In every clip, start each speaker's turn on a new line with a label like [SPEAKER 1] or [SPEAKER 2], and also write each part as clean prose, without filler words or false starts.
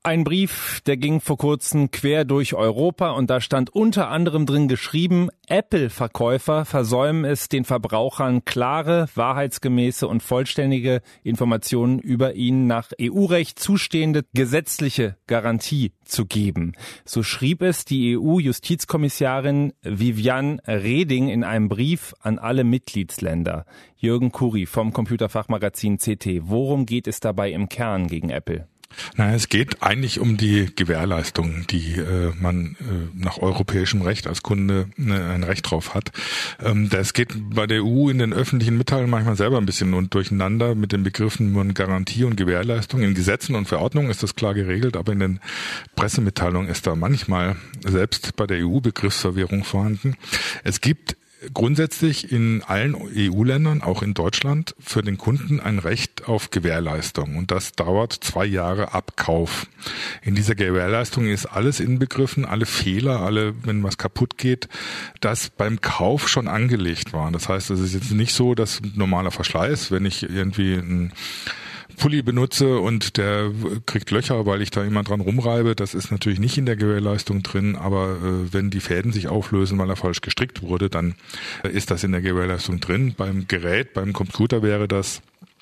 [SPEAKER 1] Ein Brief, der ging vor kurzem quer durch Europa und da stand unter anderem drin geschrieben, Apple-Verkäufer versäumen es, den Verbrauchern klare, wahrheitsgemäße und vollständige Informationen über ihnen nach EU-Recht zustehende gesetzliche Garantie zu geben. So schrieb es die EU-Justizkommissarin Viviane Reding in einem Brief an alle Mitgliedsländer. Jürgen Kuri vom Computerfachmagazin CT. Worum geht es dabei im Kern gegen Apple?
[SPEAKER 2] Es geht eigentlich um die Gewährleistung, die man nach europäischem Recht als Kunde ein Recht drauf hat. Das geht bei der EU in den öffentlichen Mitteilungen manchmal selber ein bisschen durcheinander mit den Begriffen Garantie und Gewährleistung. In Gesetzen und Verordnungen ist das klar geregelt, aber in den Pressemitteilungen ist da manchmal selbst bei der EU Begriffsverwirrung vorhanden. Es gibt grundsätzlich in allen EU-Ländern, auch in Deutschland, für den Kunden ein Recht auf Gewährleistung. Und das dauert 2 Jahre ab Kauf. In dieser Gewährleistung ist alles inbegriffen, alle Fehler, wenn was kaputt geht, das beim Kauf schon angelegt war. Das heißt, es ist jetzt nicht so, dass normaler Verschleiß, wenn ich irgendwie ein Pulli benutze und der kriegt Löcher, weil ich da immer dran rumreibe. Das ist natürlich nicht in der Gewährleistung drin, aber wenn die Fäden sich auflösen, weil er falsch gestrickt wurde, dann ist das in der Gewährleistung drin. Beim Gerät, beim Computer wäre das.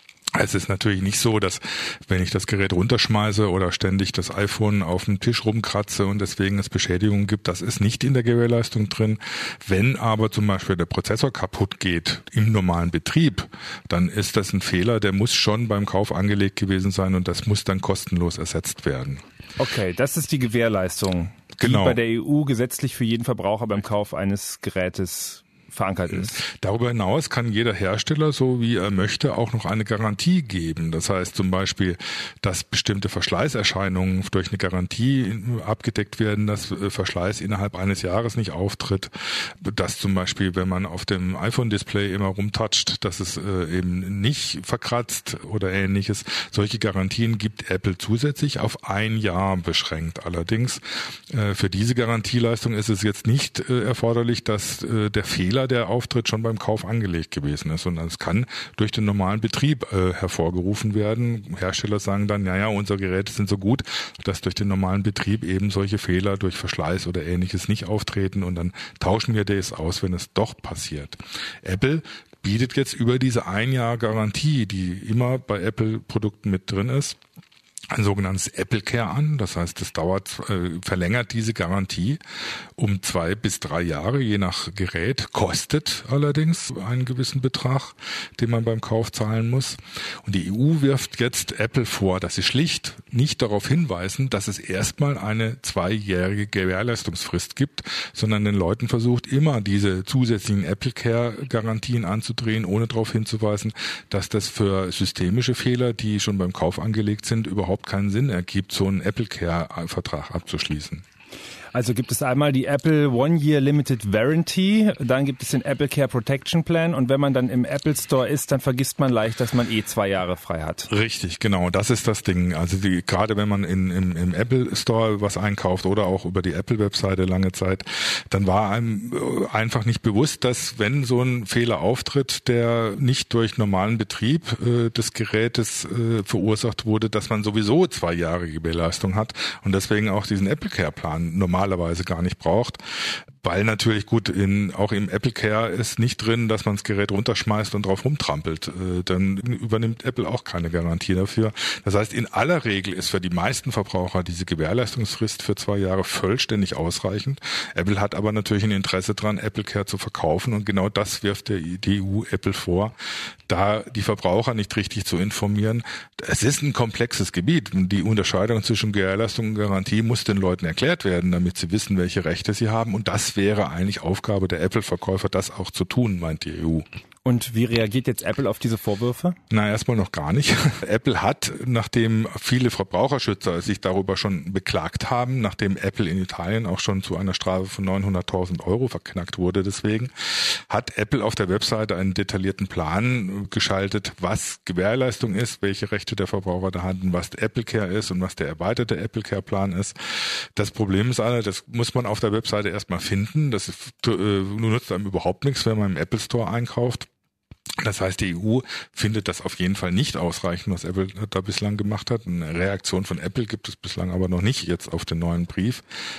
[SPEAKER 2] Es ist natürlich nicht so, dass wenn ich das Gerät runterschmeiße oder ständig das iPhone auf dem Tisch rumkratze und deswegen es Beschädigungen gibt, das ist nicht in der Gewährleistung drin. Wenn aber zum Beispiel der Prozessor kaputt geht im normalen Betrieb, dann ist das ein Fehler, der muss schon beim Kauf angelegt gewesen sein und das muss dann kostenlos ersetzt werden.
[SPEAKER 1] Okay, das ist die Gewährleistung, die bei der EU gesetzlich für jeden Verbraucher beim Kauf eines Gerätes verankert ist.
[SPEAKER 2] Darüber hinaus kann jeder Hersteller, so wie er möchte, auch noch eine Garantie geben. Das heißt zum Beispiel, dass bestimmte Verschleißerscheinungen durch eine Garantie abgedeckt werden, dass Verschleiß innerhalb eines Jahres nicht auftritt, dass zum Beispiel, wenn man auf dem iPhone-Display immer rumtatscht, dass es eben nicht verkratzt oder Ähnliches. Solche Garantien gibt Apple zusätzlich auf 1 Jahr beschränkt. Allerdings für diese Garantieleistung ist es jetzt nicht erforderlich, dass der Fehler, der auftritt, schon beim Kauf angelegt gewesen ist, sondern es kann durch den normalen Betrieb hervorgerufen werden. Hersteller sagen dann, ja, unsere Geräte sind so gut, dass durch den normalen Betrieb eben solche Fehler durch Verschleiß oder Ähnliches nicht auftreten und dann tauschen wir das aus, wenn es doch passiert. Apple bietet jetzt über diese 1 Jahr Garantie, die immer bei Apple-Produkten mit drin ist, ein sogenanntes Apple Care an. Das heißt, es verlängert diese Garantie um 2 bis 3 Jahre, je nach Gerät, kostet allerdings einen gewissen Betrag, den man beim Kauf zahlen muss. Und die EU wirft jetzt Apple vor, dass sie schlicht nicht darauf hinweisen, dass es erstmal eine 2-jährige Gewährleistungsfrist gibt, sondern den Leuten versucht, immer diese zusätzlichen Apple Care Garantien anzudrehen, ohne darauf hinzuweisen, dass das für systemische Fehler, die schon beim Kauf angelegt sind, überhaupt keinen Sinn ergibt, so einen Apple Care-Vertrag abzuschließen.
[SPEAKER 1] Also gibt es einmal die Apple One-Year Limited Warranty, dann gibt es den Apple Care Protection Plan und wenn man dann im Apple Store ist, dann vergisst man leicht, dass man 2 Jahre frei hat.
[SPEAKER 2] Richtig, genau, das ist das Ding. Also gerade wenn man im Apple Store was einkauft oder auch über die Apple-Webseite lange Zeit, dann war einem einfach nicht bewusst, dass wenn so ein Fehler auftritt, der nicht durch normalen Betrieb des Gerätes verursacht wurde, dass man sowieso 2 Jahre Gewährleistung hat und deswegen auch diesen Apple Care Plan normalerweise gar nicht braucht. Weil natürlich auch im Apple Care ist nicht drin, dass man das Gerät runterschmeißt und drauf rumtrampelt. Dann übernimmt Apple auch keine Garantie dafür. Das heißt, in aller Regel ist für die meisten Verbraucher diese Gewährleistungsfrist für 2 Jahre vollständig ausreichend. Apple hat aber natürlich ein Interesse dran, Apple Care zu verkaufen und genau das wirft die EU Apple vor, da die Verbraucher nicht richtig zu informieren. Es ist ein komplexes Gebiet. Die Unterscheidung zwischen Gewährleistung und Garantie muss den Leuten erklärt werden, damit sie wissen, welche Rechte sie haben und das wäre eigentlich Aufgabe der Apple-Verkäufer, das auch zu tun, meint die EU.
[SPEAKER 1] Und wie reagiert jetzt Apple auf diese Vorwürfe?
[SPEAKER 2] Erstmal noch gar nicht. Apple hat, nachdem viele Verbraucherschützer sich darüber schon beklagt haben, nachdem Apple in Italien auch schon zu einer Strafe von 900.000 € verknackt wurde deswegen, hat Apple auf der Webseite einen detaillierten Plan geschaltet, was Gewährleistung ist, welche Rechte der Verbraucher da hatten, was Apple Care ist und was der erweiterte Apple Care Plan ist. Das Problem ist das muss man auf der Webseite erstmal finden. Das nutzt einem überhaupt nichts, wenn man im Apple Store einkauft. Das heißt, die EU findet das auf jeden Fall nicht ausreichend, was Apple da bislang gemacht hat. Eine Reaktion von Apple gibt es bislang aber noch nicht jetzt auf den neuen Brief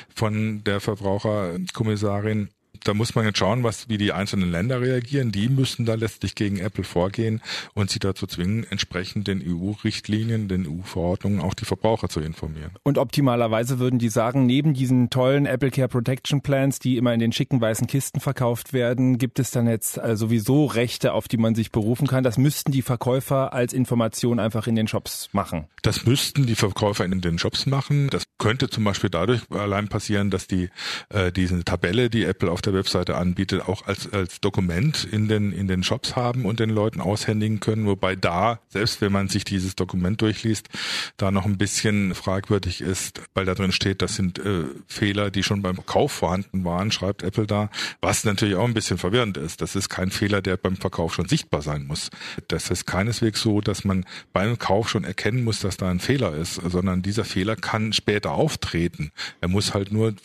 [SPEAKER 2] von der Verbraucherkommissarin. Da muss man jetzt schauen, wie die einzelnen Länder reagieren. Die müssen da letztlich gegen Apple vorgehen und sie dazu zwingen, entsprechend den EU-Richtlinien, den EU-Verordnungen auch die Verbraucher zu informieren.
[SPEAKER 1] Und optimalerweise würden die sagen, neben diesen tollen Apple Care Protection Plans, die immer in den schicken weißen Kisten verkauft werden, gibt es dann jetzt sowieso Rechte, auf die man sich berufen kann. Das müssten die Verkäufer als Information einfach in den Shops machen.
[SPEAKER 2] Das müssten die Verkäufer in den Shops machen. Das könnte zum Beispiel dadurch allein passieren, dass diese Tabelle, die Apple auf der Webseite anbietet, auch als Dokument in den Shops haben und den Leuten aushändigen können, wobei da, selbst wenn man sich dieses Dokument durchliest, da noch ein bisschen fragwürdig ist, weil da drin steht, das sind Fehler, die schon beim Kauf vorhanden waren, schreibt Apple da, was natürlich auch ein bisschen verwirrend ist. Das ist kein Fehler, der beim Verkauf schon sichtbar sein muss. Das ist keineswegs so, dass man beim Kauf schon erkennen muss, dass da ein Fehler ist, sondern dieser Fehler kann später auftreten. Er muss halt nur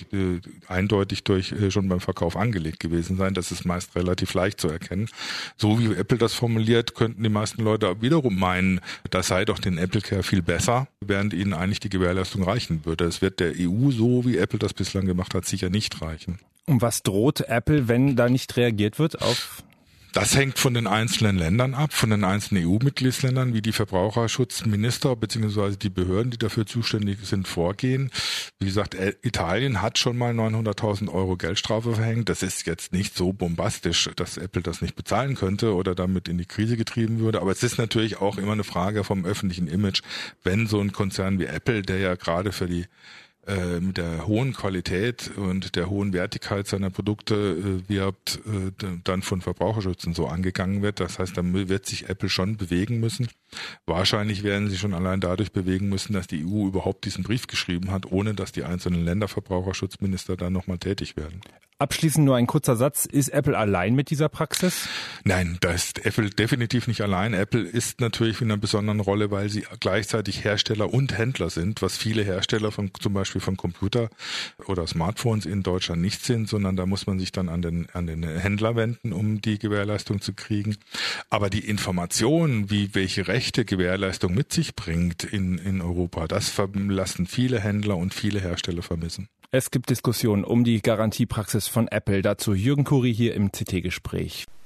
[SPEAKER 2] eindeutig schon beim Verkauf angelegt gewesen sein. Das ist meist relativ leicht zu erkennen. So wie Apple das formuliert, könnten die meisten Leute wiederum meinen, das sei doch den Apple Care viel besser, während ihnen eigentlich die Gewährleistung reichen würde. Es wird der EU, so wie Apple das bislang gemacht hat, sicher nicht reichen.
[SPEAKER 1] Und was droht Apple, wenn da nicht reagiert wird auf...
[SPEAKER 2] Das hängt von den einzelnen Ländern ab, von den einzelnen EU-Mitgliedsländern, wie die Verbraucherschutzminister bzw. die Behörden, die dafür zuständig sind, vorgehen. Wie gesagt, Italien hat schon mal 900.000 € Geldstrafe verhängt. Das ist jetzt nicht so bombastisch, dass Apple das nicht bezahlen könnte oder damit in die Krise getrieben würde. Aber es ist natürlich auch immer eine Frage vom öffentlichen Image, wenn so ein Konzern wie Apple, der ja gerade für die mit der hohen Qualität und der hohen Wertigkeit seiner Produkte wirbt, dann von Verbraucherschützen so angegangen wird. Das heißt, dann wird sich Apple schon bewegen müssen. Wahrscheinlich werden sie schon allein dadurch bewegen müssen, dass die EU überhaupt diesen Brief geschrieben hat, ohne dass die einzelnen Länderverbraucherschutzminister dann nochmal tätig werden.
[SPEAKER 1] Abschließend nur ein kurzer Satz. Ist Apple allein mit dieser Praxis?
[SPEAKER 2] Nein, da ist Apple definitiv nicht allein. Apple ist natürlich in einer besonderen Rolle, weil sie gleichzeitig Hersteller und Händler sind, was viele Hersteller zum Beispiel von Computer oder Smartphones in Deutschland nicht sind, sondern da muss man sich dann an den Händler wenden, um die Gewährleistung zu kriegen. Aber die Information, welche Rechte Gewährleistung mit sich bringt in Europa, das lassen viele Händler und viele Hersteller vermissen.
[SPEAKER 1] Es gibt Diskussionen um die Garantiepraxis von Apple. Dazu Jürgen Kuri hier im CT-Gespräch.